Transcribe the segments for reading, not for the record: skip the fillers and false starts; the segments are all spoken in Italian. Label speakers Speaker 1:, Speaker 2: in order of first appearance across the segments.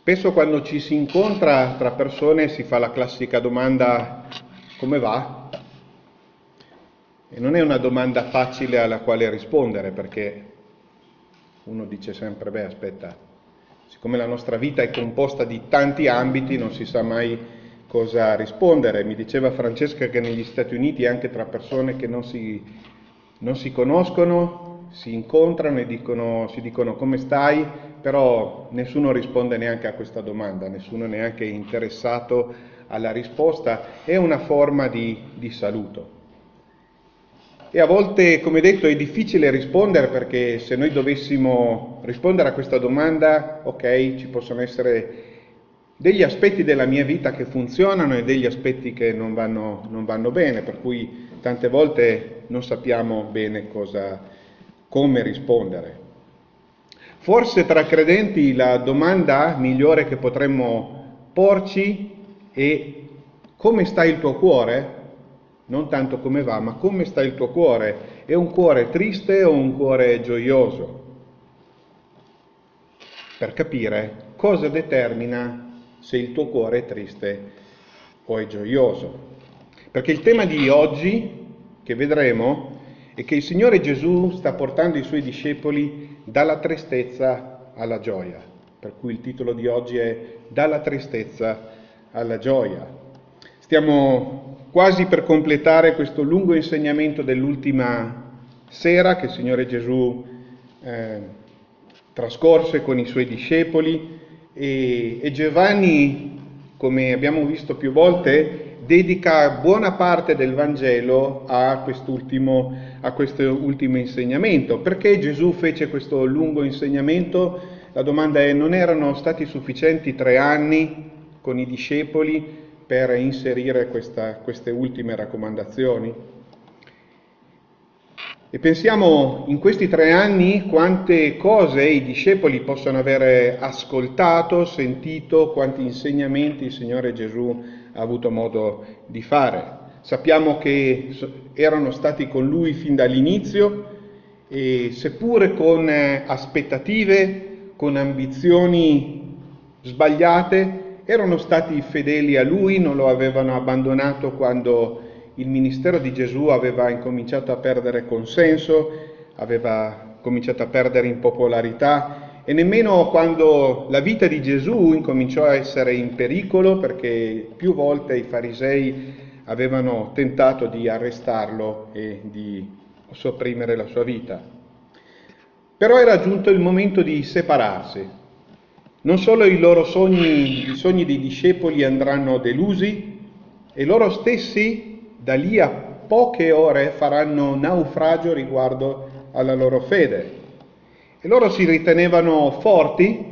Speaker 1: Spesso quando ci si incontra tra persone si fa la classica domanda come va? E non è una domanda facile alla quale rispondere perché uno dice sempre, beh aspetta, siccome la nostra vita è composta di tanti ambiti non si sa mai cosa rispondere. Mi diceva Francesca che negli Stati Uniti anche tra persone che non si conoscono, si incontrano e si dicono come stai, però nessuno risponde neanche a questa domanda, nessuno neanche è interessato alla risposta, è una forma di saluto. E a volte, come detto, è difficile rispondere perché se noi dovessimo rispondere a questa domanda, ok, ci possono essere degli aspetti della mia vita che funzionano e degli aspetti che non vanno bene, per cui tante volte non sappiamo bene come rispondere. Forse tra credenti la domanda migliore che potremmo porci è come sta il tuo cuore? Non tanto come va, ma come sta il tuo cuore? È un cuore triste o un cuore gioioso? Per capire cosa determina se il tuo cuore è triste o è gioioso. Perché il tema di oggi, che vedremo, è che il Signore Gesù sta portando i Suoi discepoli dalla tristezza alla gioia. Per cui il titolo di oggi è Dalla tristezza alla gioia. Stiamo quasi per completare questo lungo insegnamento dell'ultima sera che il Signore Gesù trascorse con i Suoi discepoli e Giovanni, come abbiamo visto più volte, dedica buona parte del Vangelo a quest'ultimo insegnamento. Perché Gesù fece questo lungo insegnamento? La domanda è: non erano stati sufficienti 3 anni con i discepoli per inserire queste ultime raccomandazioni? E pensiamo in questi 3 anni quante cose i discepoli possono avere ascoltato, sentito, quanti insegnamenti il Signore Gesù ha avuto modo di fare. Sappiamo che erano stati con Lui fin dall'inizio e seppure con aspettative, con ambizioni sbagliate, erano stati fedeli a Lui, non lo avevano abbandonato quando il ministero di Gesù aveva incominciato a perdere consenso, aveva cominciato a perdere in popolarità e nemmeno quando la vita di Gesù incominciò a essere in pericolo, perché più volte i farisei avevano tentato di arrestarlo e di sopprimere la sua vita. Però era giunto il momento di separarsi. Non solo i sogni dei discepoli andranno delusi, e loro stessi da lì a poche ore faranno naufragio riguardo alla loro fede. E loro si ritenevano forti,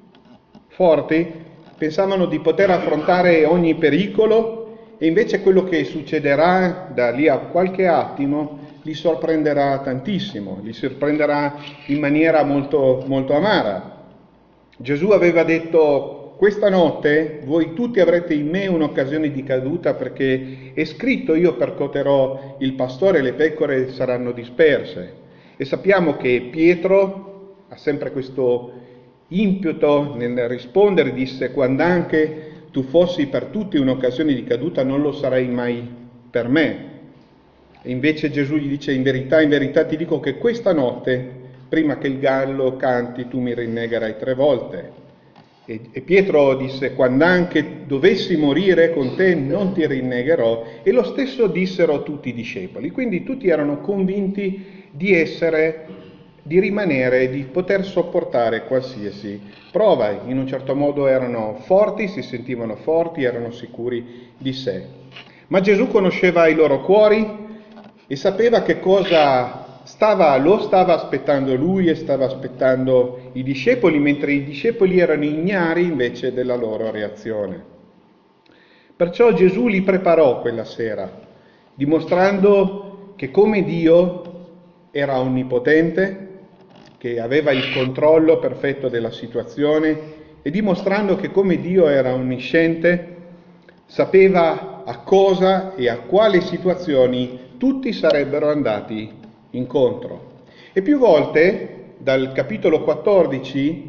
Speaker 1: pensavano di poter affrontare ogni pericolo e invece quello che succederà da lì a qualche attimo li sorprenderà tantissimo, li sorprenderà in maniera molto, molto amara. Gesù aveva detto: questa notte voi tutti avrete in me un'occasione di caduta perché è scritto io percuoterò il pastore e le pecore saranno disperse. E sappiamo che Pietro ha sempre questo impeto nel rispondere, disse: quando anche tu fossi per tutti un'occasione di caduta non lo sarai mai per me. E invece Gesù gli dice: in verità ti dico che questa notte, prima che il gallo canti, tu mi rinnegherai 3 volte. E Pietro disse: quando anche dovessi morire con te non ti rinnegherò. E lo stesso dissero tutti i discepoli. Quindi tutti erano convinti di rimanere, di poter sopportare qualsiasi prova. In un certo modo erano forti, si sentivano forti, erano sicuri di sé. Ma Gesù conosceva i loro cuori e sapeva che cosa lo stava aspettando lui e stava aspettando i discepoli, mentre i discepoli erano ignari invece della loro reazione. Perciò Gesù li preparò quella sera, dimostrando che come Dio era onnipotente, che aveva il controllo perfetto della situazione e dimostrando che come Dio era onnisciente, sapeva a cosa e a quali situazioni tutti sarebbero andati incontro. E più volte, dal capitolo 14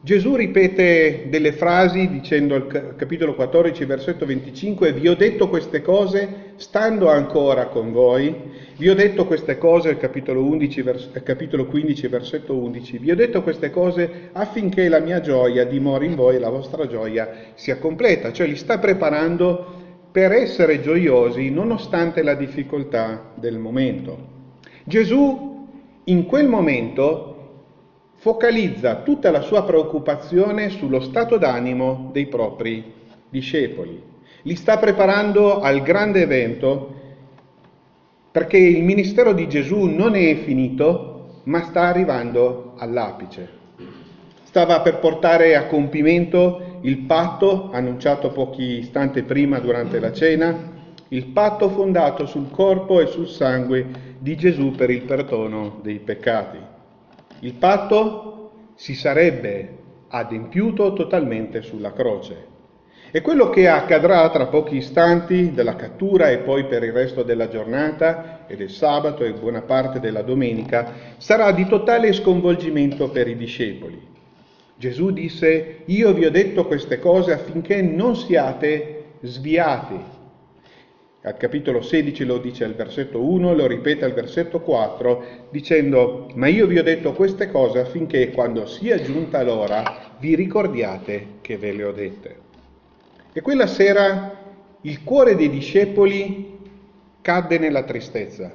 Speaker 1: Gesù ripete delle frasi dicendo al capitolo 14, versetto 25, vi ho detto queste cose stando ancora con voi, vi ho detto queste cose, al capitolo 15, versetto 11, vi ho detto queste cose affinché la mia gioia dimori in voi e la vostra gioia sia completa, cioè li sta preparando per essere gioiosi nonostante la difficoltà del momento. Gesù in quel momento focalizza tutta la sua preoccupazione sullo stato d'animo dei propri discepoli. Li sta preparando al grande evento perché il ministero di Gesù non è finito, ma sta arrivando all'apice. Stava per portare a compimento il patto annunciato pochi istanti prima durante la cena, il patto fondato sul corpo e sul sangue di Gesù per il perdono dei peccati. Il patto si sarebbe adempiuto totalmente sulla croce. E quello che accadrà tra pochi istanti della cattura e poi per il resto della giornata e del sabato e buona parte della domenica sarà di totale sconvolgimento per i discepoli. Gesù disse: io vi ho detto queste cose affinché non siate sviati. Al capitolo 16 lo dice al versetto 1, lo ripete al versetto 4, dicendo: ma io vi ho detto queste cose affinché quando sia giunta l'ora vi ricordiate che ve le ho dette. E quella sera il cuore dei discepoli cadde nella tristezza.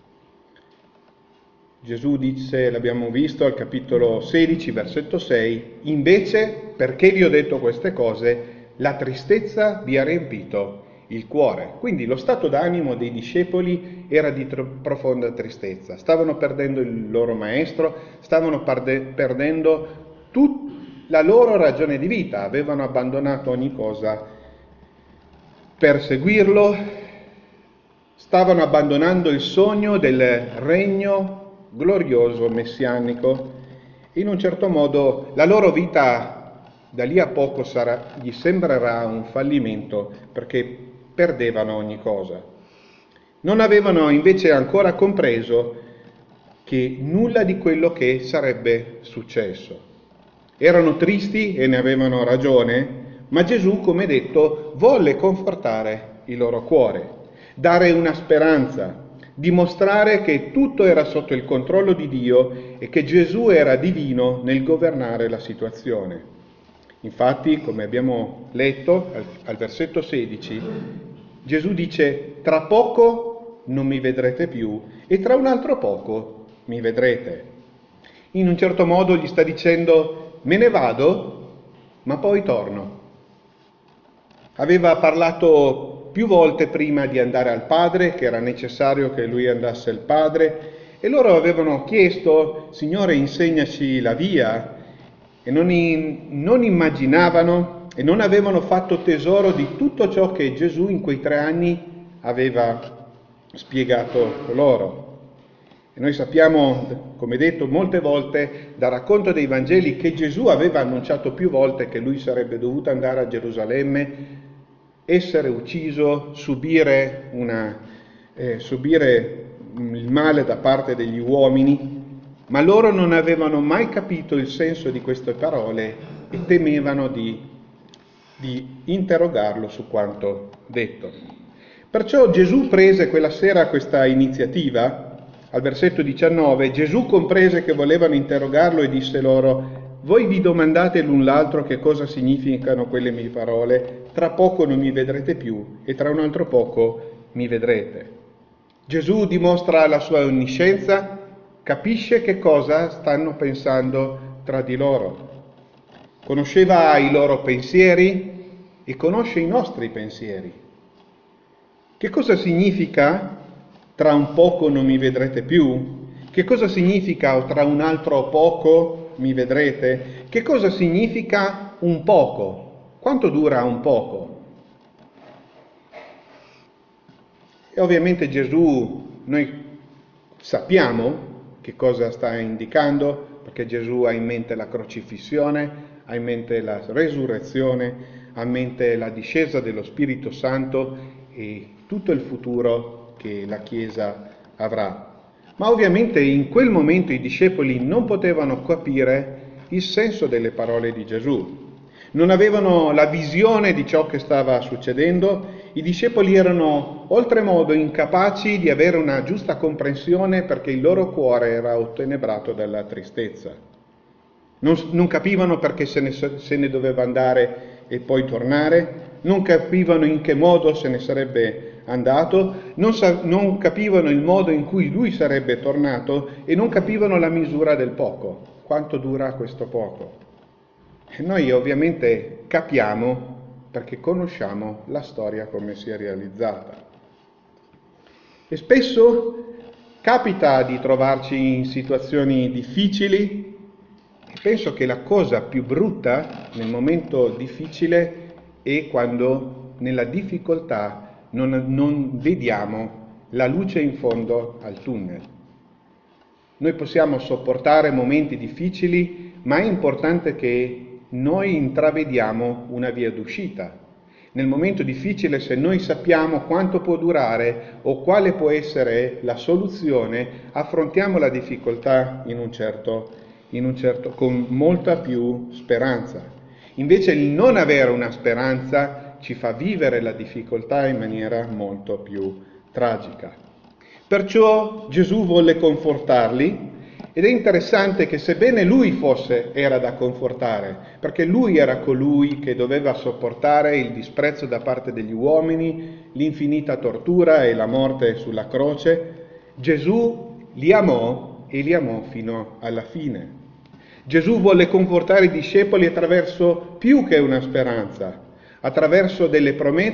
Speaker 1: Gesù disse, l'abbiamo visto al capitolo 16, versetto 6, invece, perché vi ho detto queste cose, la tristezza vi ha riempito il cuore. Quindi lo stato d'animo dei discepoli era di profonda tristezza. Stavano perdendo il loro maestro, stavano perdendo la loro ragione di vita, avevano abbandonato ogni cosa per seguirlo, stavano abbandonando il sogno del regno glorioso messianico. In un certo modo la loro vita da lì a poco gli sembrerà un fallimento perché perdevano ogni cosa. Non avevano invece ancora compreso che nulla di quello che sarebbe successo. Erano tristi e ne avevano ragione, ma Gesù, come detto, volle confortare il loro cuore, dare una speranza, dimostrare che tutto era sotto il controllo di Dio e che Gesù era divino nel governare la situazione. Infatti, come abbiamo letto al versetto 16, Gesù dice: tra poco non mi vedrete più e tra un altro poco mi vedrete. In un certo modo gli sta dicendo: me ne vado, ma poi torno. Aveva parlato più volte prima di andare al Padre, che era necessario che lui andasse al Padre, e loro avevano chiesto: Signore, insegnaci la via, e non immaginavano e non avevano fatto tesoro di tutto ciò che Gesù in quei 3 anni aveva spiegato loro. E noi sappiamo, come detto molte volte, dal racconto dei Vangeli, che Gesù aveva annunciato più volte che lui sarebbe dovuto andare a Gerusalemme, essere ucciso, subire il male da parte degli uomini, ma loro non avevano mai capito il senso di queste parole e temevano di interrogarlo su quanto detto. Perciò Gesù prese quella sera questa iniziativa. Al versetto 19, Gesù comprese che volevano interrogarlo e disse loro: voi vi domandate l'un l'altro che cosa significano quelle mie parole, tra poco non mi vedrete più e tra un altro poco mi vedrete. Gesù dimostra la sua onniscienza, capisce che cosa stanno pensando tra di loro. Conosceva i loro pensieri e conosce i nostri pensieri. Che cosa significa tra un poco non mi vedrete più? Che cosa significa tra un altro poco mi vedrete? Che cosa significa un poco? Quanto dura un poco? E ovviamente Gesù, noi sappiamo che cosa sta indicando, perché Gesù ha in mente la crocifissione, ha in mente la resurrezione, ha in mente la discesa dello Spirito Santo e tutto il futuro che la Chiesa avrà. Ma ovviamente in quel momento i discepoli non potevano capire il senso delle parole di Gesù. Non avevano la visione di ciò che stava succedendo, i discepoli erano oltremodo incapaci di avere una giusta comprensione perché il loro cuore era ottenebrato dalla tristezza. Non capivano perché se ne doveva andare e poi tornare, non capivano in che modo se ne sarebbe andato, non capivano il modo in cui lui sarebbe tornato e non capivano la misura del poco, quanto dura questo poco. E noi ovviamente capiamo perché conosciamo la storia come si è realizzata. E spesso capita di trovarci in situazioni difficili e penso che la cosa più brutta nel momento difficile è quando nella difficoltà non vediamo la luce in fondo al tunnel. Noi possiamo sopportare momenti difficili, ma è importante che noi intravediamo una via d'uscita. Nel momento difficile, se noi sappiamo quanto può durare o quale può essere la soluzione, affrontiamo la difficoltà con molta più speranza. Invece il non avere una speranza ci fa vivere la difficoltà in maniera molto più tragica. Perciò Gesù volle confortarli. Ed è interessante che sebbene lui era da confortare, perché lui era colui che doveva sopportare il disprezzo da parte degli uomini, l'infinita tortura e la morte sulla croce, Gesù li amò e li amò fino alla fine. Gesù volle confortare i discepoli attraverso più che una speranza, attraverso delle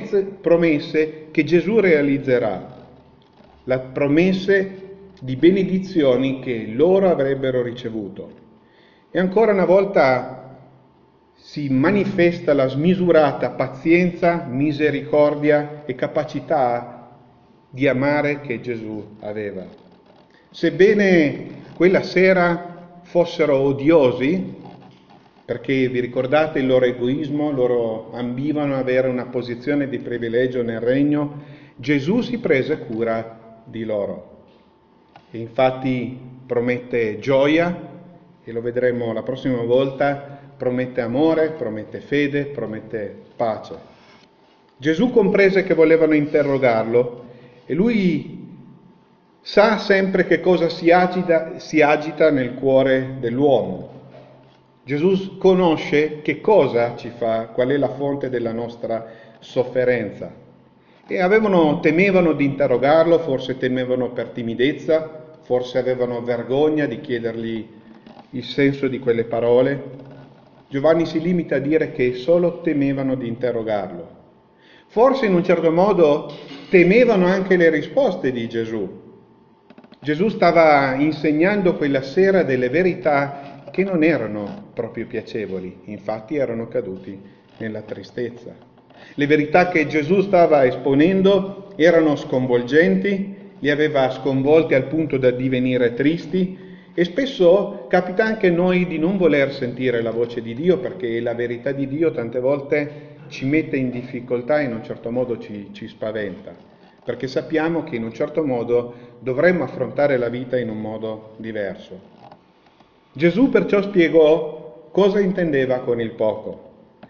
Speaker 1: promesse che Gesù realizzerà, le promesse di benedizioni che loro avrebbero ricevuto. E ancora una volta si manifesta la smisurata pazienza, misericordia e capacità di amare che Gesù aveva. Sebbene quella sera fossero odiosi, perché vi ricordate il loro egoismo, loro ambivano ad avere una posizione di privilegio nel regno, Gesù si prese cura di loro. E infatti promette gioia, e lo vedremo la prossima volta, promette amore, promette fede, promette pace. Gesù comprese che volevano interrogarlo e lui sa sempre che cosa si agita nel cuore dell'uomo. Gesù conosce che cosa ci fa, qual è la fonte della nostra sofferenza. E temevano di interrogarlo, forse temevano per timidezza, forse avevano vergogna di chiedergli il senso di quelle parole. Giovanni si limita a dire che solo temevano di interrogarlo. Forse in un certo modo temevano anche le risposte di Gesù. Gesù stava insegnando quella sera delle verità che non erano proprio piacevoli, infatti erano caduti nella tristezza. Le verità che Gesù stava esponendo erano sconvolgenti, li aveva sconvolti al punto da divenire tristi e spesso capita anche a noi di non voler sentire la voce di Dio perché la verità di Dio tante volte ci mette in difficoltà e in un certo modo ci spaventa, perché sappiamo che in un certo modo dovremmo affrontare la vita in un modo diverso. Gesù perciò spiegò cosa intendeva con il poco.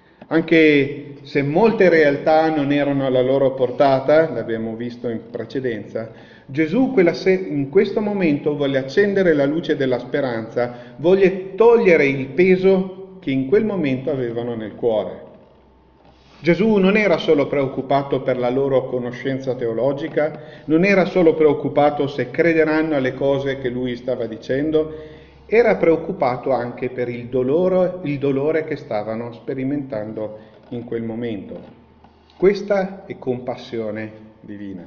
Speaker 1: Anche se molte realtà non erano alla loro portata, l'abbiamo visto in precedenza, Gesù in questo momento volle accendere la luce della speranza, volle togliere il peso che in quel momento avevano nel cuore. Gesù non era solo preoccupato per la loro conoscenza teologica, non era solo preoccupato se crederanno alle cose che lui stava dicendo, era preoccupato anche per il dolore che stavano sperimentando in quel momento. Questa è compassione divina.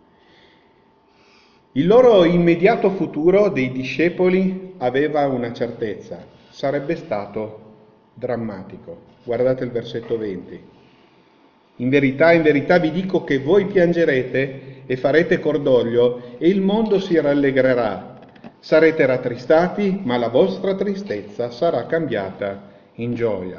Speaker 1: Il loro immediato futuro dei discepoli aveva una certezza, sarebbe stato drammatico. Guardate il versetto 20. In verità vi dico che voi piangerete e farete cordoglio e il mondo si rallegrerà. Sarete rattristati, ma la vostra tristezza sarà cambiata in gioia.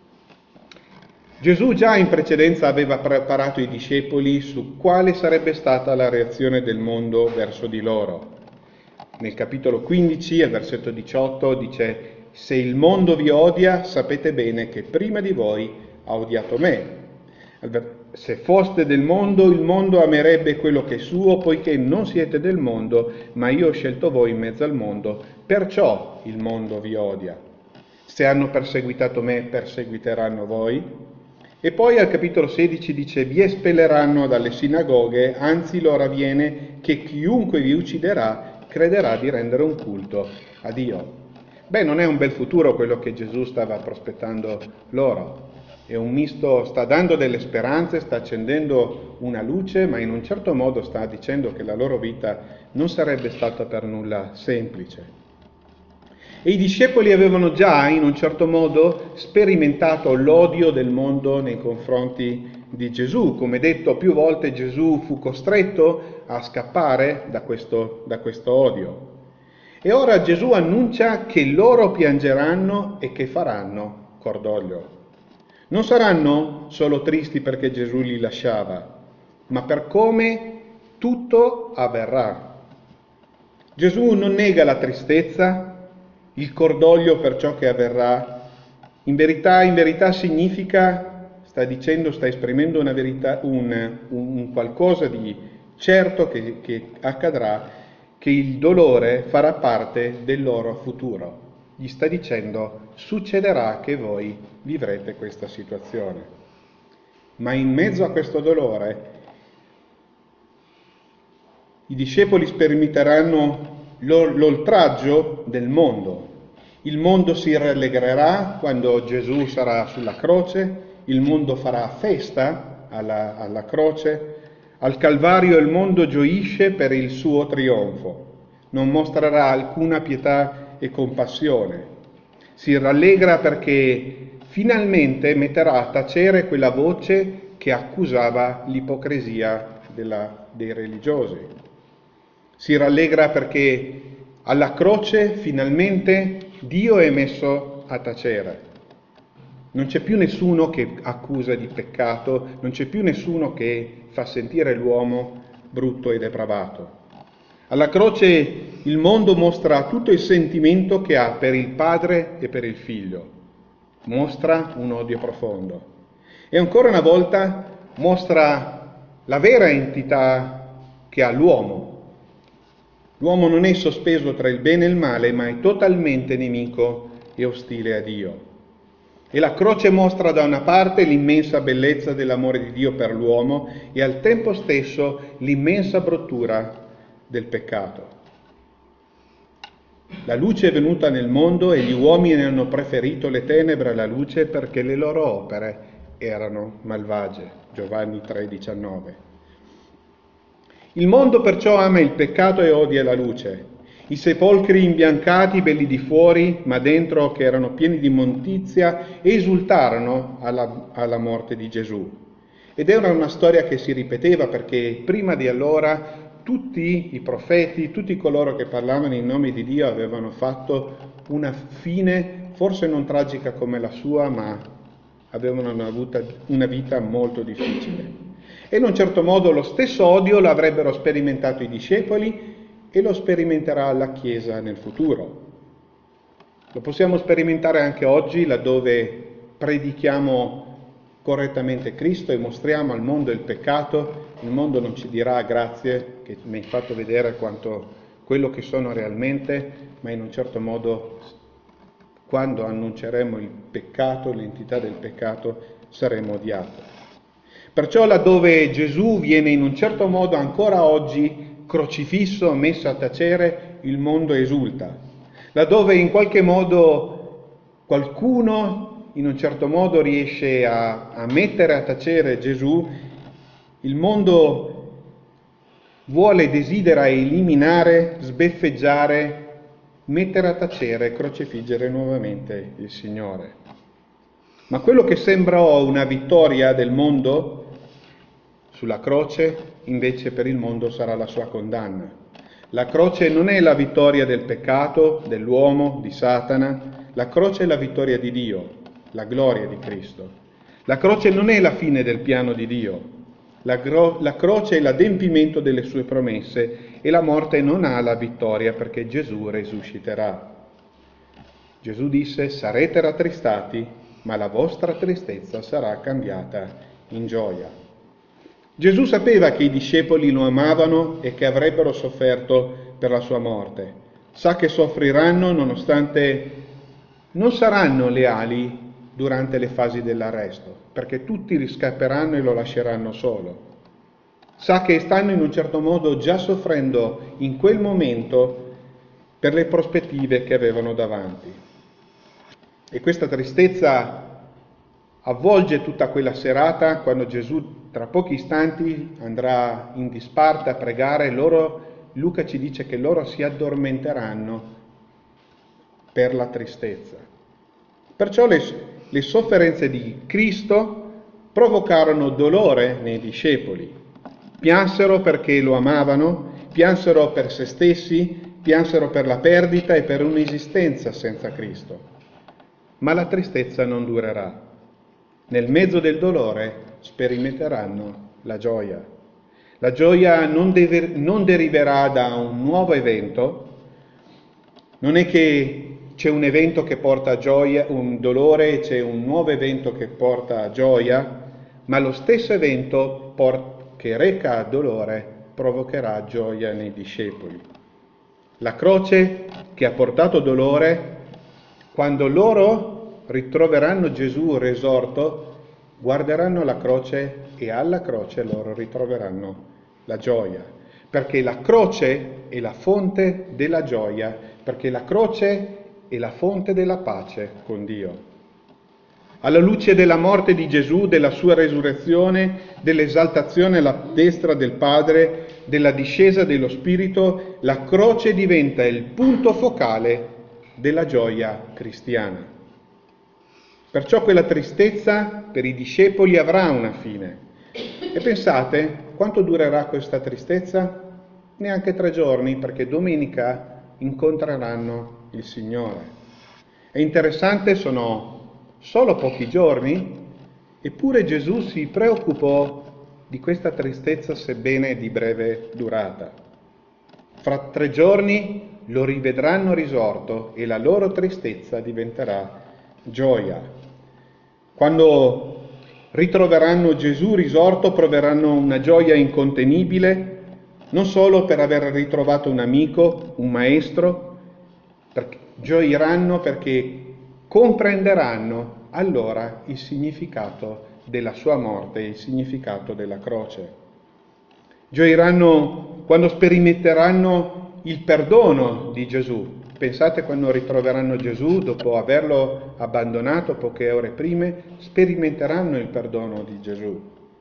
Speaker 1: Gesù già in precedenza aveva preparato i discepoli su quale sarebbe stata la reazione del mondo verso di loro. Nel capitolo 15, al versetto 18, dice: se il mondo vi odia, sapete bene che prima di voi ha odiato me. Se foste del mondo, il mondo amerebbe quello che è suo, poiché non siete del mondo, ma io ho scelto voi in mezzo al mondo, perciò il mondo vi odia. Se hanno perseguitato me, perseguiteranno voi. E poi al capitolo 16 dice: vi espelleranno dalle sinagoghe, anzi l'ora viene che chiunque vi ucciderà crederà di rendere un culto a Dio. Beh, non è un bel futuro quello che Gesù stava prospettando loro. È un misto, sta dando delle speranze, sta accendendo una luce, ma in un certo modo sta dicendo che la loro vita non sarebbe stata per nulla semplice. E i discepoli avevano già, in un certo modo, sperimentato l'odio del mondo nei confronti di Gesù. Come detto più volte, Gesù fu costretto a scappare da questo odio. E ora Gesù annuncia che loro piangeranno e che faranno cordoglio. Non saranno solo tristi perché Gesù li lasciava, ma per come tutto avverrà. Gesù non nega la tristezza, il cordoglio per ciò che avverrà. In verità significa, sta esprimendo una verità, un qualcosa di certo che accadrà, che il dolore farà parte del loro futuro. Gli sta dicendo: succederà che voi vivrete questa situazione. Ma in mezzo a questo dolore i discepoli sperimenteranno l'oltraggio del mondo. Il mondo si rallegrerà quando Gesù sarà sulla croce, il mondo farà festa alla croce, al Calvario il mondo gioisce per il suo trionfo, non mostrerà alcuna pietà e compassione. Si rallegra perché finalmente metterà a tacere quella voce che accusava l'ipocrisia dei religiosi. Si rallegra perché alla croce finalmente Dio è messo a tacere. Non c'è più nessuno che accusa di peccato, non c'è più nessuno che fa sentire l'uomo brutto e depravato. Alla croce il mondo mostra tutto il sentimento che ha per il padre e per il figlio. Mostra un odio profondo. E ancora una volta mostra la vera entità che ha l'uomo. L'uomo non è sospeso tra il bene e il male, ma è totalmente nemico e ostile a Dio. E la croce mostra da una parte l'immensa bellezza dell'amore di Dio per l'uomo e al tempo stesso l'immensa bruttura del peccato. La luce è venuta nel mondo e gli uomini hanno preferito le tenebre alla luce perché le loro opere erano malvagie. Giovanni 3,19. Il mondo perciò ama il peccato e odia la luce. I sepolcri imbiancati, belli di fuori, ma dentro che erano pieni di immondizia, esultarono alla morte di Gesù. Ed era una storia che si ripeteva perché prima di allora tutti i profeti, tutti coloro che parlavano in nome di Dio avevano fatto una fine, forse non tragica come la sua, ma avevano avuto una vita molto difficile. E in un certo modo lo stesso odio l'avrebbero sperimentato i discepoli e lo sperimenterà la Chiesa nel futuro. Lo possiamo sperimentare anche oggi, laddove predichiamo correttamente Cristo e mostriamo al mondo il peccato. Il mondo non ci dirà grazie che mi hai fatto vedere quello che sono realmente, ma in un certo modo quando annunceremo il peccato, l'entità del peccato, saremo odiati. Perciò laddove Gesù viene in un certo modo ancora oggi crocifisso, messo a tacere, il mondo esulta. Laddove in qualche modo qualcuno in un certo modo riesce a mettere a tacere Gesù, il mondo desidera eliminare, sbeffeggiare, mettere a tacere, crocifiggere nuovamente il Signore. Ma quello che sembrò una vittoria del mondo sulla croce, invece per il mondo sarà la sua condanna. La croce non è la vittoria del peccato, dell'uomo, di Satana, la croce è la vittoria di Dio, la gloria di Cristo. La croce non è la fine del piano di Dio, la croce è l'adempimento delle sue promesse e la morte non ha la vittoria perché Gesù risusciterà. Gesù disse: sarete rattristati, ma la vostra tristezza sarà cambiata in gioia. Gesù sapeva che i discepoli lo amavano e che avrebbero sofferto per la sua morte. Sa che soffriranno nonostante non saranno leali durante le fasi dell'arresto, perché tutti riscapperanno e lo lasceranno solo. Sa che stanno in un certo modo già soffrendo in quel momento per le prospettive che avevano davanti. E questa tristezza avvolge tutta quella serata quando Gesù tra pochi istanti andrà in disparte a pregare. Luca ci dice che loro si addormenteranno per la tristezza. Perciò le sofferenze di Cristo provocarono dolore nei discepoli. Piansero perché lo amavano, piansero per se stessi, piansero per la perdita e per un'esistenza senza Cristo. Ma la tristezza non durerà. Nel mezzo del dolore sperimenteranno la gioia. La gioia non deriverà da un nuovo evento, non è che c'è un evento che porta gioia, un dolore, e c'è un nuovo evento che porta gioia, ma lo stesso evento che reca dolore provocherà gioia nei discepoli. La croce che ha portato dolore, quando loro ritroveranno Gesù risorto, guarderanno la croce e alla croce loro ritroveranno la gioia, perché la croce è la fonte della gioia, perché la croce è la fonte della pace con Dio. Alla luce della morte di Gesù, della sua resurrezione, dell'esaltazione alla destra del Padre, della discesa dello Spirito, la croce diventa il punto focale della gioia cristiana. Perciò quella tristezza per i discepoli avrà una fine. E pensate, quanto durerà questa tristezza? Neanche 3 giorni, perché domenica incontreranno il Signore. È interessante, sono solo pochi giorni, eppure Gesù si preoccupò di questa tristezza, sebbene di breve durata. Fra 3 giorni lo rivedranno risorto e la loro tristezza diventerà gioia. Quando ritroveranno Gesù risorto proveranno una gioia incontenibile, non solo per aver ritrovato un amico, un maestro, gioiranno perché comprenderanno allora il significato della sua morte, il significato della croce. Gioiranno quando sperimenteranno il perdono di Gesù. Pensate quando ritroveranno Gesù dopo averlo abbandonato poche ore prima, sperimenteranno il perdono di Gesù.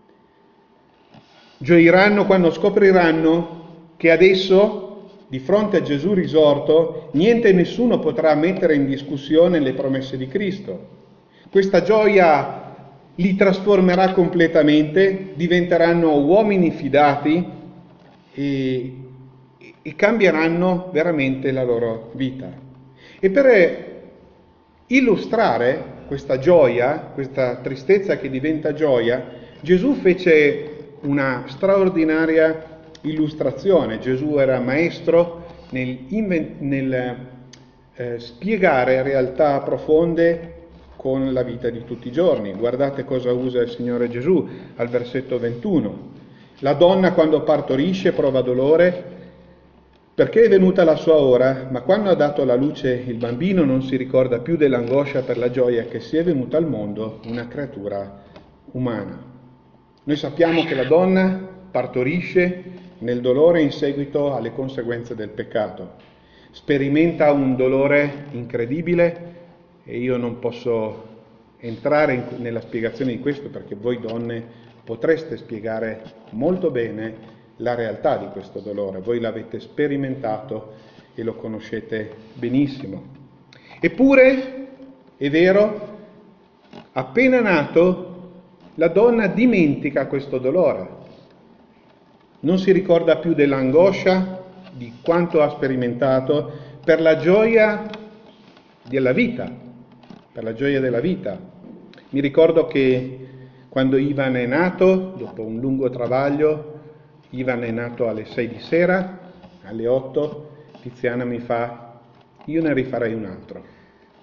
Speaker 1: Gioiranno quando scopriranno che adesso, di fronte a Gesù risorto, niente e nessuno potrà mettere in discussione le promesse di Cristo. Questa gioia li trasformerà completamente, diventeranno uomini fidati e cambieranno veramente la loro vita. E per illustrare questa gioia, questa tristezza che diventa gioia, Gesù fece una straordinaria illustrazione. Gesù era maestro nel spiegare realtà profonde con la vita di tutti i giorni. Guardate cosa usa il Signore Gesù al versetto 21. La donna quando partorisce prova dolore perché è venuta la sua ora, ma quando ha dato alla luce il bambino non si ricorda più dell'angoscia per la gioia che sia venuta al mondo una creatura umana. Noi sappiamo che la donna partorisce nel dolore in seguito alle conseguenze del peccato. Sperimenta un dolore incredibile e io non posso entrare nella spiegazione di questo perché voi donne potreste spiegare molto bene la realtà di questo dolore. Voi l'avete sperimentato e lo conoscete benissimo. Eppure, è vero, appena nato, la donna dimentica questo dolore. Non si ricorda più dell'angoscia, di quanto ha sperimentato, per la gioia della vita, per la gioia della vita. Mi ricordo che quando Ivan è nato, dopo un lungo travaglio, Ivan è nato alle 6 di sera, alle 8, Tiziana mi fa: io ne rifarei un altro.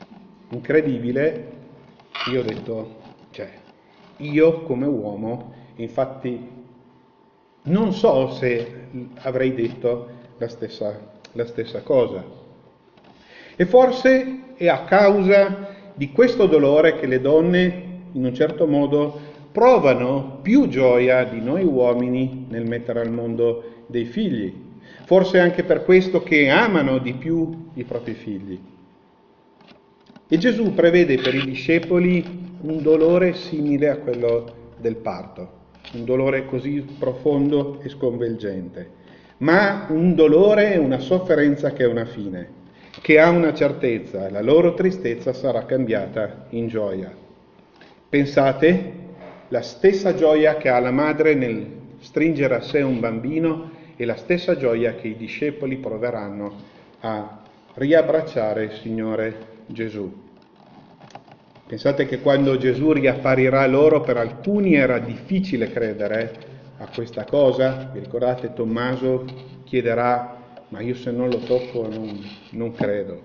Speaker 1: incredibile, io ho detto, io come uomo, infatti, non so se avrei detto la stessa cosa. E forse è a causa di questo dolore che le donne, in un certo modo, provano più gioia di noi uomini nel mettere al mondo dei figli. Forse è anche per questo che amano di più i propri figli. E Gesù prevede per i discepoli un dolore simile a quello del parto, un dolore così profondo e sconvolgente, ma un dolore e una sofferenza che ha una fine, che ha una certezza: la loro tristezza sarà cambiata in gioia. Pensate, la stessa gioia che ha la madre nel stringere a sé un bambino è la stessa gioia che i discepoli proveranno a riabbracciare il Signore Gesù. Pensate che quando Gesù riapparirà loro, per alcuni era difficile credere a questa cosa. Vi ricordate, Tommaso chiederà: ma io se non lo tocco non credo.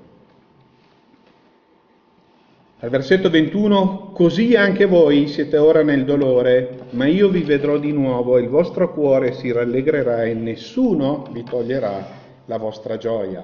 Speaker 1: Al versetto 21, così anche voi siete ora nel dolore, ma io vi vedrò di nuovo, il vostro cuore si rallegrerà e nessuno vi toglierà la vostra gioia.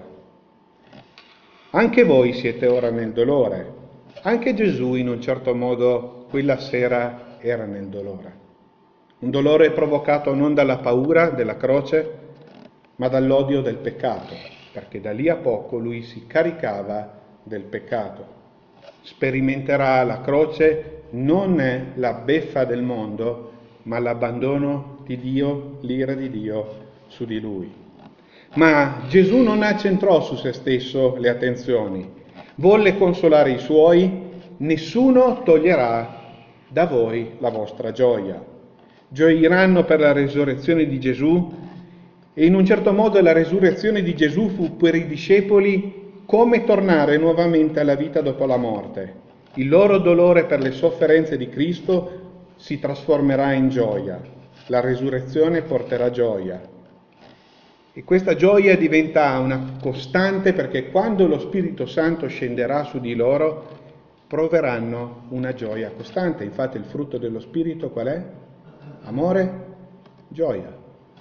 Speaker 1: Anche voi siete ora nel dolore. Anche Gesù in un certo modo quella sera era nel dolore. Un dolore provocato non dalla paura della croce, ma dall'odio del peccato, perché da lì a poco lui si caricava del peccato. Sperimenterà la croce non la beffa del mondo, ma l'abbandono di Dio, l'ira di Dio su di lui. Ma Gesù non accentrò su se stesso le attenzioni, volle consolare i suoi: nessuno toglierà da voi la vostra gioia. Gioiranno per la resurrezione di Gesù, e in un certo modo la resurrezione di Gesù fu per i discepoli come tornare nuovamente alla vita dopo la morte. Il loro dolore per le sofferenze di Cristo si trasformerà in gioia. La resurrezione porterà gioia. E questa gioia diventa una costante, perché quando lo Spirito Santo scenderà su di loro, proveranno una gioia costante. Infatti il frutto dello Spirito qual è? Amore, gioia.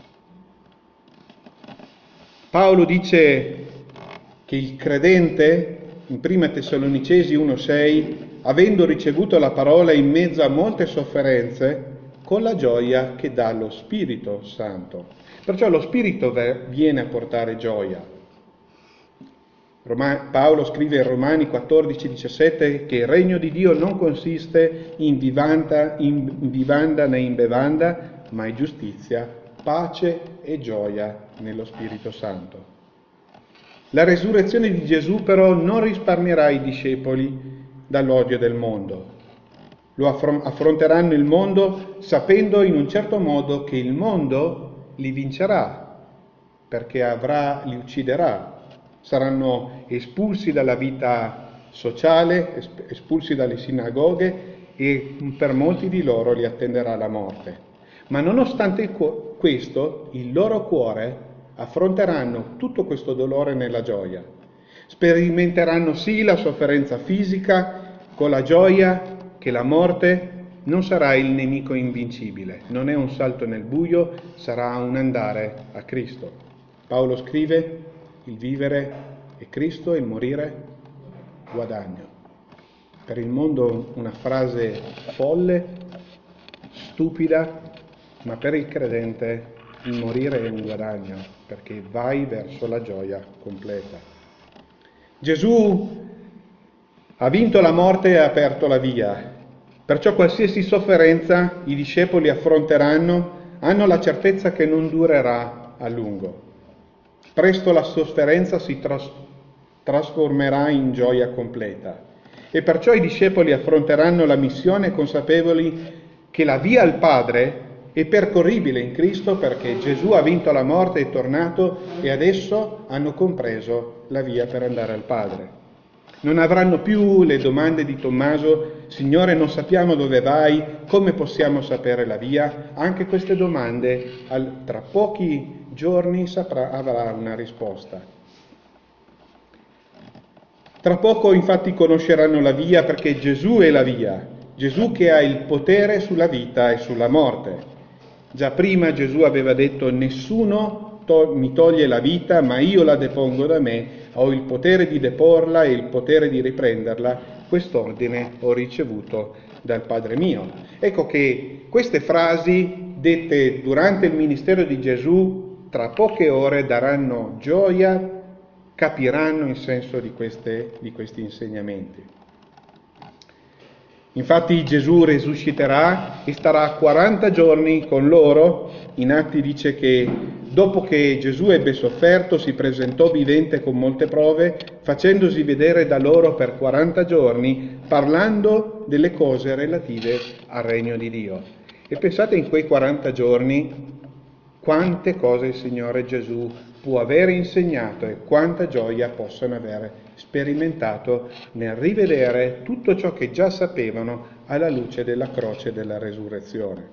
Speaker 1: Paolo dice che il credente, in 1 Tessalonicesi 1,6, avendo ricevuto la parola in mezzo a molte sofferenze, con la gioia che dà lo Spirito Santo. Perciò lo Spirito viene a portare gioia. Paolo scrive in Romani 14,17 che il regno di Dio non consiste in vivanda né in bevanda, ma in giustizia, pace e gioia nello Spirito Santo. La resurrezione di Gesù però non risparmierà i discepoli dall'odio del mondo. Lo affronteranno il mondo sapendo in un certo modo che il mondo li vincerà, perché li ucciderà. Saranno espulsi dalla vita sociale, espulsi dalle sinagoghe, e per molti di loro li attenderà la morte. Ma nonostante questo, il loro cuore affronteranno tutto questo dolore nella gioia. Sperimenteranno sì la sofferenza fisica, con la gioia che la morte non sarà il nemico invincibile, non è un salto nel buio, sarà un andare a Cristo. Paolo scrive: il vivere è Cristo, il morire guadagno. Per il mondo una frase folle, stupida, ma per il credente il morire è un guadagno, perché vai verso la gioia completa. Gesù ha vinto la morte e ha aperto la via. Perciò qualsiasi sofferenza i discepoli affronteranno hanno la certezza che non durerà a lungo. Presto la sofferenza si trasformerà in gioia completa. E perciò i discepoli affronteranno la missione consapevoli che la via al Padre è percorribile in Cristo, perché Gesù ha vinto la morte, è tornato, e adesso hanno compreso la via per andare al Padre. Non avranno più le domande di Tommaso: Signore, non sappiamo dove vai, come possiamo sapere la via? Anche queste domande tra pochi giorni avrà una risposta. Tra poco infatti conosceranno la via, perché Gesù è la via, Gesù che ha il potere sulla vita e sulla morte. Già prima Gesù aveva detto: nessuno mi toglie la vita, ma io la depongo da me, ho il potere di deporla e il potere di riprenderla, quest'ordine ho ricevuto dal Padre mio. Ecco che queste frasi dette durante il ministero di Gesù tra poche ore daranno gioia, capiranno il senso di questi insegnamenti. Infatti Gesù risusciterà e starà 40 giorni con loro. In Atti dice che dopo che Gesù ebbe sofferto si presentò vivente con molte prove, facendosi vedere da loro per 40 giorni, parlando delle cose relative al regno di Dio. E pensate, in quei 40 giorni quante cose il Signore Gesù può aver insegnato e quanta gioia possono avere sperimentato nel rivedere tutto ciò che già sapevano alla luce della croce e della resurrezione.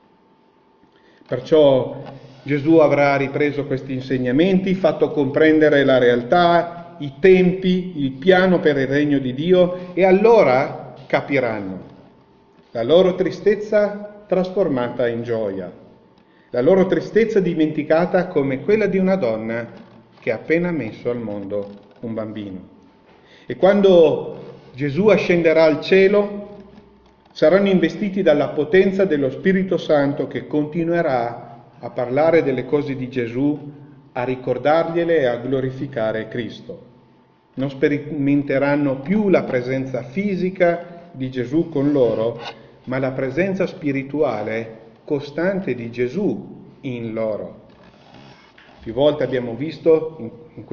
Speaker 1: Perciò Gesù avrà ripreso questi insegnamenti, fatto comprendere la realtà, i tempi, il piano per il regno di Dio, e allora capiranno la loro tristezza trasformata in gioia, la loro tristezza dimenticata come quella di una donna che ha appena messo al mondo un bambino. E quando Gesù ascenderà al cielo, saranno investiti dalla potenza dello Spirito Santo, che continuerà a parlare delle cose di Gesù, a ricordargliele e a glorificare Cristo. Non sperimenteranno più la presenza fisica di Gesù con loro, ma la presenza spirituale costante di Gesù in loro. Più volte abbiamo visto in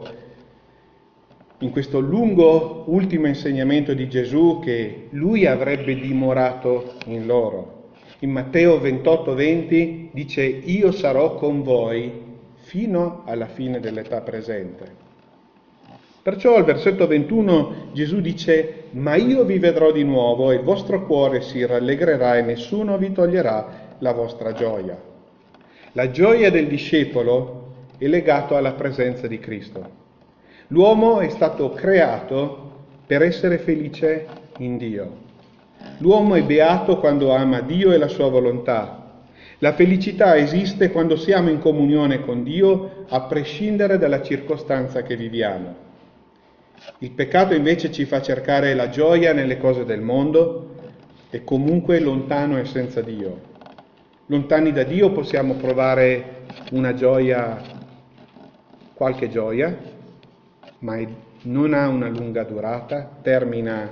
Speaker 1: questo lungo ultimo insegnamento di Gesù che Lui avrebbe dimorato in loro. In Matteo 28:20 dice: io sarò con voi fino alla fine dell'età presente. Perciò al versetto 21 Gesù dice: ma io vi vedrò di nuovo e il vostro cuore si rallegrerà e nessuno vi toglierà la vostra gioia. La gioia del discepolo è legata alla presenza di Cristo. L'uomo è stato creato per essere felice in Dio. L'uomo è beato quando ama Dio e la sua volontà. La felicità esiste quando siamo in comunione con Dio, a prescindere dalla circostanza che viviamo. Il peccato invece ci fa cercare la gioia nelle cose del mondo e comunque lontano e senza Dio. Lontani da Dio possiamo provare una gioia, qualche gioia, ma non ha una lunga durata, termina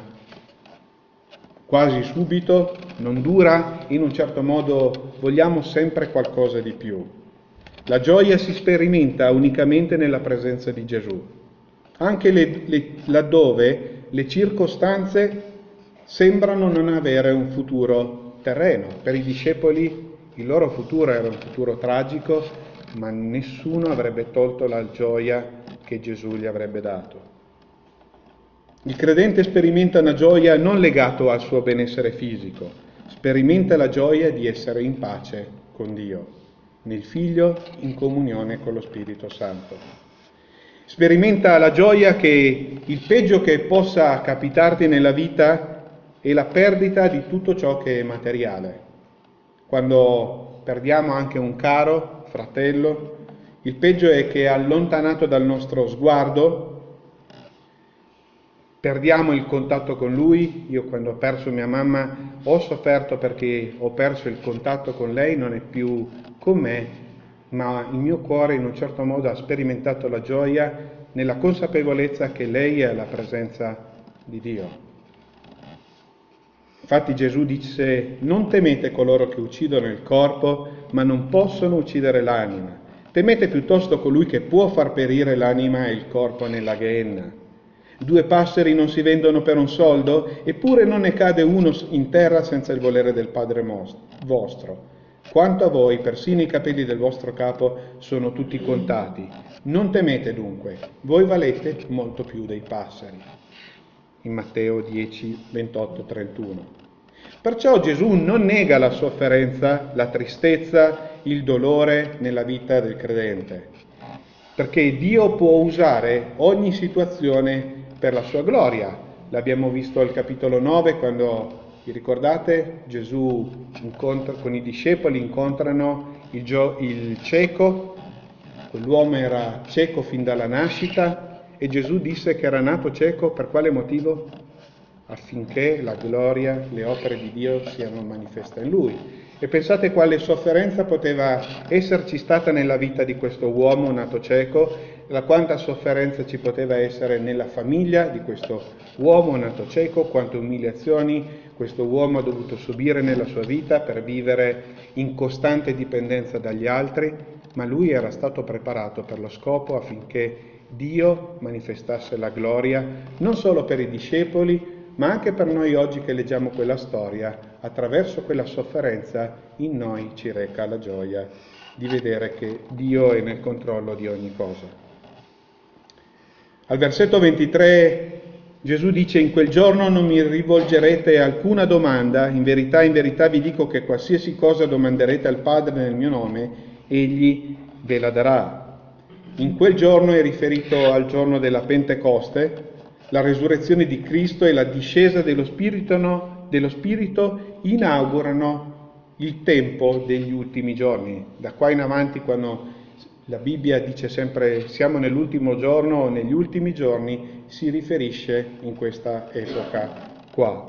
Speaker 1: quasi subito, non dura, in un certo modo vogliamo sempre qualcosa di più. La gioia si sperimenta unicamente nella presenza di Gesù, anche laddove le circostanze sembrano non avere un futuro terreno. Per i discepoli il loro futuro era un futuro tragico, ma nessuno avrebbe tolto la gioia che Gesù gli avrebbe dato. Il credente sperimenta una gioia non legata al suo benessere fisico, sperimenta la gioia di essere in pace con Dio, nel Figlio in comunione con lo Spirito Santo. Sperimenta la gioia che il peggio che possa capitarti nella vita è la perdita di tutto ciò che è materiale. Quando perdiamo anche un caro fratello, il peggio è che, allontanato dal nostro sguardo, perdiamo il contatto con lui. Io, quando ho perso mia mamma, ho sofferto perché ho perso il contatto con lei, non è più con me, ma il mio cuore in un certo modo ha sperimentato la gioia nella consapevolezza che lei è la presenza di Dio. Infatti Gesù disse: non temete coloro che uccidono il corpo, ma non possono uccidere l'anima. Temete piuttosto colui che può far perire l'anima e il corpo nella Gehenna. 2 passeri non si vendono per un soldo, eppure non ne cade uno in terra senza il volere del Padre vostro. Quanto a voi, persino i capelli del vostro capo sono tutti contati. Non temete dunque, voi valete molto più dei passeri. In Matteo 10, 28, 31. Perciò Gesù non nega la sofferenza, la tristezza, il dolore nella vita del credente, perché Dio può usare ogni situazione per la sua gloria. L'abbiamo visto al capitolo 9 quando, vi ricordate, Gesù con i discepoli incontrano il cieco. Quell'uomo era cieco fin dalla nascita e Gesù disse che era nato cieco per quale motivo? Affinché la gloria, le opere di Dio siano manifeste in lui. E pensate quale sofferenza poteva esserci stata nella vita di questo uomo nato cieco, quanta sofferenza ci poteva essere nella famiglia di questo uomo nato cieco, quante umiliazioni questo uomo ha dovuto subire nella sua vita per vivere in costante dipendenza dagli altri, ma lui era stato preparato per lo scopo affinché Dio manifestasse la gloria non solo per i discepoli, ma anche per noi oggi che leggiamo quella storia. Attraverso quella sofferenza in noi ci reca la gioia di vedere che Dio è nel controllo di ogni cosa. Al versetto 23 Gesù dice: in quel giorno non mi rivolgerete alcuna domanda, in verità vi dico che qualsiasi cosa domanderete al Padre nel mio nome, Egli ve la darà. In quel giorno è riferito al giorno della Pentecoste, la resurrezione di Cristo e la discesa dello Spirito inaugurano il tempo degli ultimi giorni. Da qua in avanti, quando la Bibbia dice sempre siamo nell'ultimo giorno o negli ultimi giorni, si riferisce in questa epoca qua.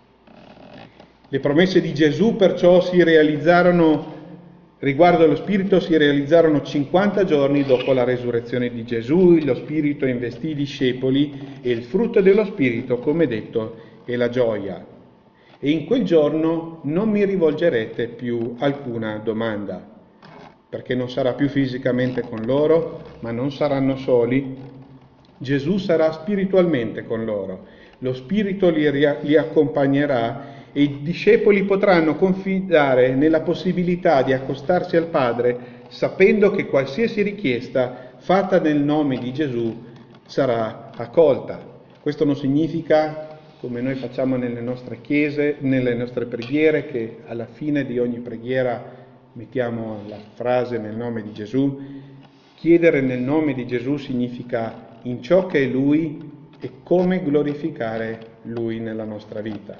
Speaker 1: Le promesse di Gesù perciò si realizzarono, riguardo allo Spirito, si realizzarono 50 giorni dopo la resurrezione di Gesù. Lo Spirito investì i discepoli e il frutto dello Spirito, come detto, è la gioia. E in quel giorno non mi rivolgerete più alcuna domanda, perché non sarà più fisicamente con loro, ma non saranno soli. Gesù sarà spiritualmente con loro. Lo Spirito li accompagnerà e i discepoli potranno confidare nella possibilità di accostarsi al Padre, sapendo che qualsiasi richiesta fatta nel nome di Gesù sarà accolta. Questo non significa, come noi facciamo nelle nostre chiese, nelle nostre preghiere, che alla fine di ogni preghiera mettiamo la frase nel nome di Gesù. Chiedere nel nome di Gesù significa in ciò che è Lui e come glorificare Lui nella nostra vita.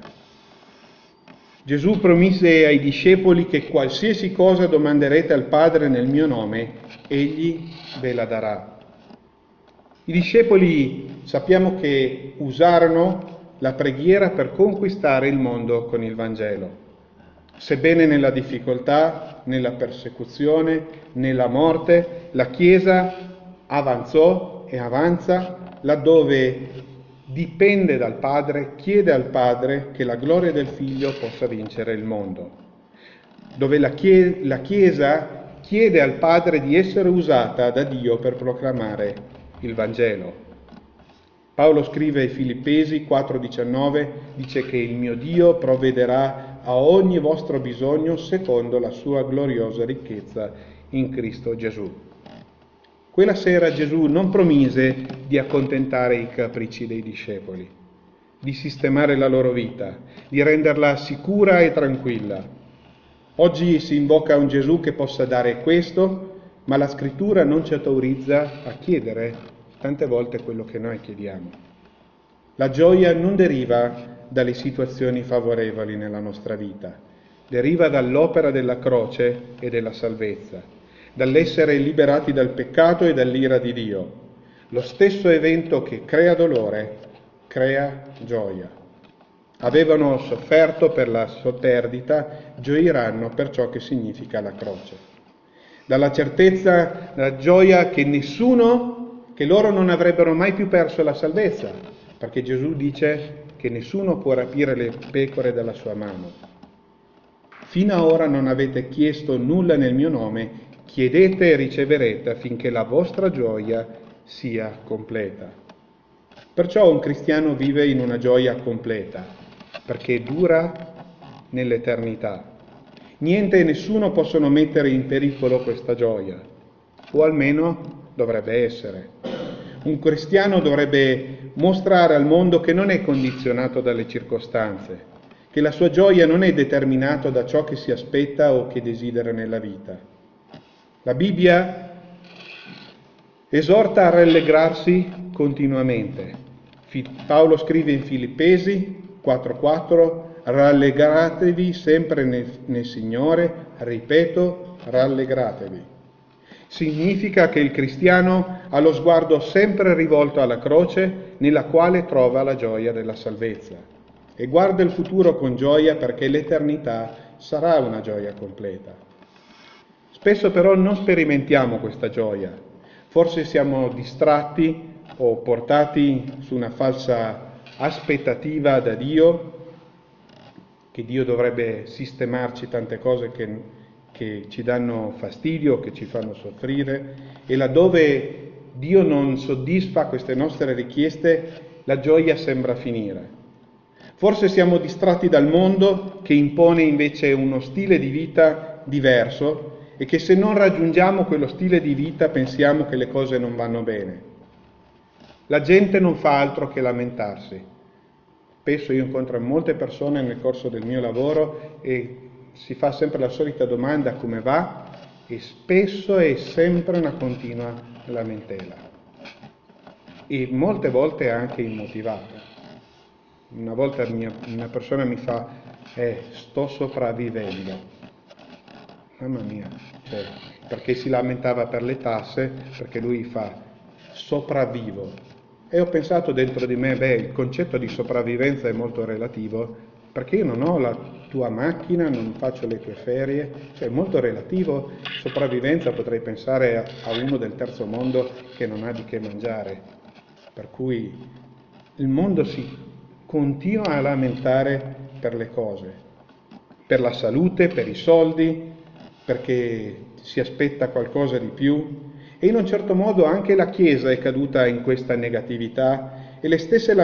Speaker 1: Gesù promise ai discepoli che qualsiasi cosa domanderete al Padre nel mio nome, Egli ve la darà. I discepoli sappiamo che usarono la preghiera per conquistare il mondo con il Vangelo. Sebbene nella difficoltà, nella persecuzione, nella morte, la Chiesa avanzò e avanza laddove dipende dal Padre, chiede al Padre che la gloria del Figlio possa vincere il mondo. Dove la Chiesa chiede al Padre di essere usata da Dio per proclamare il Vangelo. Paolo scrive ai Filippesi 4,19, dice che il mio Dio provvederà a ogni vostro bisogno secondo la sua gloriosa ricchezza in Cristo Gesù. Quella sera Gesù non promise di accontentare i capricci dei discepoli, di sistemare la loro vita, di renderla sicura e tranquilla. Oggi si invoca un Gesù che possa dare questo, ma la Scrittura non ci autorizza a chiedere tante volte quello che noi chiediamo. La gioia non deriva dalle situazioni favorevoli nella nostra vita, deriva dall'opera della croce e della salvezza, dall'essere liberati dal peccato e dall'ira di Dio. Lo stesso evento che crea dolore, crea gioia. Avevano sofferto per la sua perdita, gioiranno per ciò che significa la croce. Dalla certezza, la gioia che loro non avrebbero mai più perso la salvezza, perché Gesù dice che nessuno può rapire le pecore dalla sua mano. Fino ad ora non avete chiesto nulla nel mio nome, chiedete e riceverete affinché la vostra gioia sia completa. Perciò un cristiano vive in una gioia completa, perché dura nell'eternità. Niente e nessuno possono mettere in pericolo questa gioia, o almeno dovrebbe essere. Un cristiano dovrebbe mostrare al mondo che non è condizionato dalle circostanze, che la sua gioia non è determinata da ciò che si aspetta o che desidera nella vita. La Bibbia esorta a rallegrarsi continuamente, Paolo scrive in Filippesi 4:4: rallegratevi sempre nel Signore, ripeto, rallegratevi. Significa che il cristiano ha lo sguardo sempre rivolto alla croce, nella quale trova la gioia della salvezza, e guarda il futuro con gioia perché l'eternità sarà una gioia completa. Spesso però non sperimentiamo questa gioia, forse siamo distratti o portati su una falsa aspettativa da Dio, che Dio dovrebbe sistemarci tante cose che ci danno fastidio, che ci fanno soffrire, e laddove Dio non soddisfa queste nostre richieste, la gioia sembra finire. Forse siamo distratti dal mondo che impone invece uno stile di vita diverso e che se non raggiungiamo quello stile di vita pensiamo che le cose non vanno bene. La gente non fa altro che lamentarsi. Spesso io incontro molte persone nel corso del mio lavoro e si fa sempre la solita domanda: come va? E spesso è sempre una continua lamentela. E molte volte anche immotivata. Una volta una persona mi fa: sto sopravvivendo. Mamma mia, perché si lamentava per le tasse, perché lui fa sopravvivo. E ho pensato dentro di me, il concetto di sopravvivenza è molto relativo, perché io non ho la tua macchina, non faccio le tue ferie, è molto relativo. Sopravvivenza potrei pensare a uno del terzo mondo che non ha di che mangiare, per cui il mondo si continua a lamentare per le cose, per la salute, per i soldi, perché si aspetta qualcosa di più. E in un certo modo anche la Chiesa è caduta in questa negatività e le stesse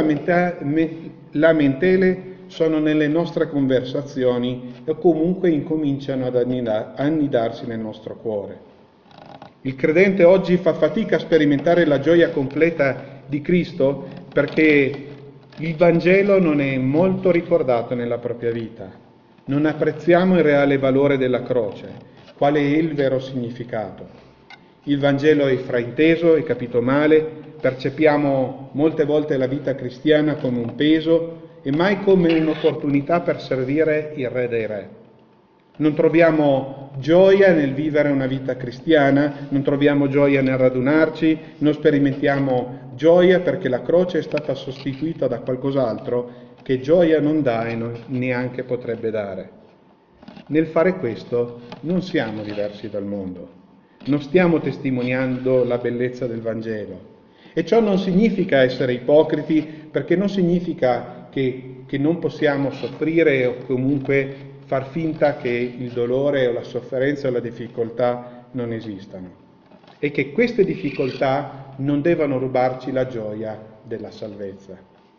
Speaker 1: lamentele sono nelle nostre conversazioni e comunque incominciano ad annidarsi nel nostro cuore. Il credente oggi fa fatica a sperimentare la gioia completa di Cristo perché il Vangelo non è molto ricordato nella propria vita. Non apprezziamo il reale valore della croce, qual è il vero significato. Il Vangelo è frainteso, è capito male, percepiamo molte volte la vita cristiana come un peso e mai come un'opportunità per servire il Re dei Re. Non troviamo gioia nel vivere una vita cristiana, non troviamo gioia nel radunarci, non sperimentiamo gioia perché la croce è stata sostituita da qualcos'altro che gioia non dà e neanche potrebbe dare. Nel fare questo non siamo diversi dal mondo. Non stiamo testimoniando la bellezza del Vangelo. E ciò non significa essere ipocriti, perché non significa che non possiamo soffrire o comunque far finta che il dolore o la sofferenza o la difficoltà non esistano. E che queste difficoltà non devono rubarci la gioia della salvezza.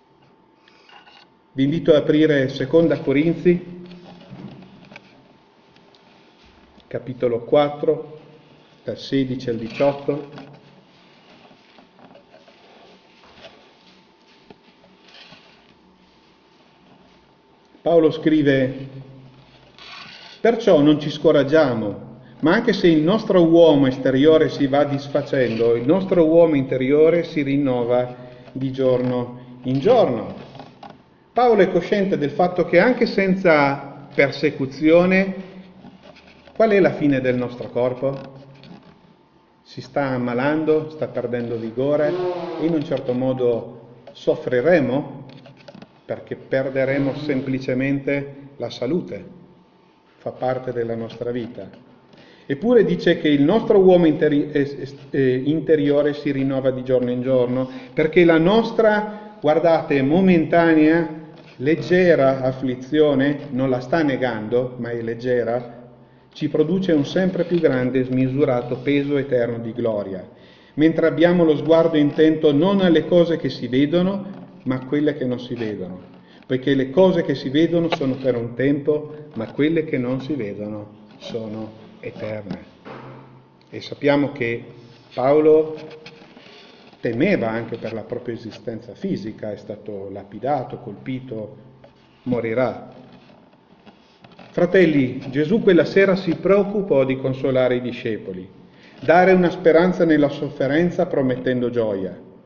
Speaker 1: Vi invito ad aprire 2 Corinzi, capitolo 4, dal 16 al 18. Paolo scrive: perciò non ci scoraggiamo, ma anche se il nostro uomo esteriore si va disfacendo, il nostro uomo interiore si rinnova di giorno in giorno. Paolo è cosciente del fatto che anche senza persecuzione, qual è la fine del nostro corpo? Si sta ammalando, sta perdendo vigore e in un certo modo soffriremo perché perderemo semplicemente la salute, fa parte della nostra vita. Eppure dice che il nostro uomo interiore si rinnova di giorno in giorno perché la nostra, guardate, momentanea, leggera afflizione, non la sta negando, ma è leggera, ci produce un sempre più grande e smisurato peso eterno di gloria, mentre abbiamo lo sguardo intento non alle cose che si vedono, ma a quelle che non si vedono, poiché le cose che si vedono sono per un tempo, ma quelle che non si vedono sono eterne. E sappiamo che Paolo temeva anche per la propria esistenza fisica, è stato lapidato, colpito, morirà. Fratelli, Gesù quella sera si preoccupò di consolare i discepoli, dare una speranza nella sofferenza promettendo gioia.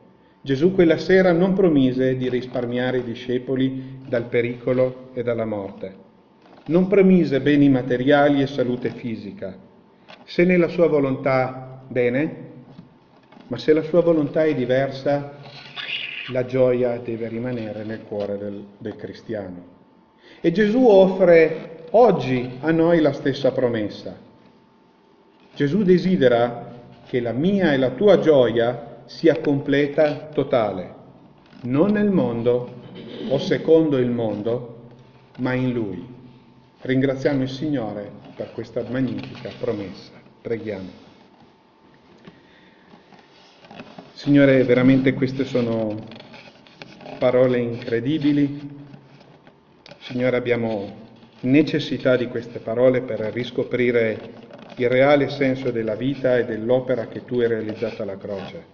Speaker 1: Gesù quella sera non promise di risparmiare i discepoli dal pericolo e dalla morte. Non promise beni materiali e salute fisica. Se nella sua volontà, bene, ma se la sua volontà è diversa, la gioia deve rimanere nel cuore del cristiano. E Gesù offre oggi a noi la stessa promessa. Gesù desidera che la mia e la tua gioia sia completa, totale, non nel mondo o secondo il mondo, ma in Lui. Ringraziamo il Signore per questa magnifica promessa. Preghiamo. Signore, veramente queste sono parole incredibili. Signore, abbiamo necessità di queste parole per riscoprire il reale senso della vita e dell'opera che Tu hai realizzato alla croce.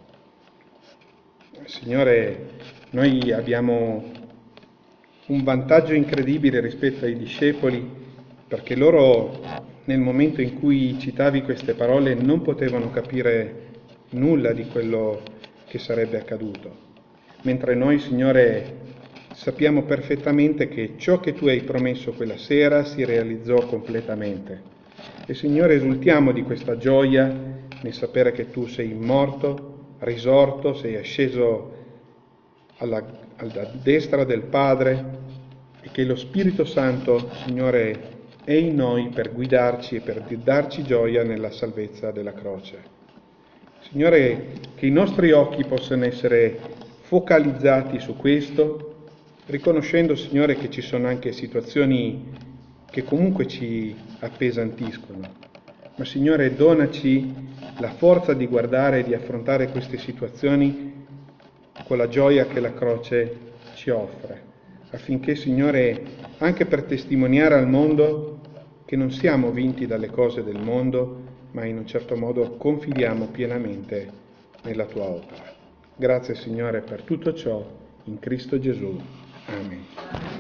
Speaker 1: Signore, noi abbiamo un vantaggio incredibile rispetto ai discepoli, perché loro nel momento in cui citavi queste parole non potevano capire nulla di quello che sarebbe accaduto, mentre noi, Signore, sappiamo perfettamente che ciò che Tu hai promesso quella sera si realizzò completamente. E Signore, esultiamo di questa gioia nel sapere che Tu sei morto, risorto, sei asceso alla destra del Padre e che lo Spirito Santo, Signore, è in noi per guidarci e per darci gioia nella salvezza della croce. Signore, che i nostri occhi possano essere focalizzati su questo, riconoscendo, Signore, che ci sono anche situazioni che comunque ci appesantiscono. Ma, Signore, donaci la forza di guardare e di affrontare queste situazioni con la gioia che la croce ci offre, affinché, Signore, anche per testimoniare al mondo che non siamo vinti dalle cose del mondo, ma in un certo modo confidiamo pienamente nella Tua opera. Grazie, Signore, per tutto ciò, in Cristo Gesù. Amen.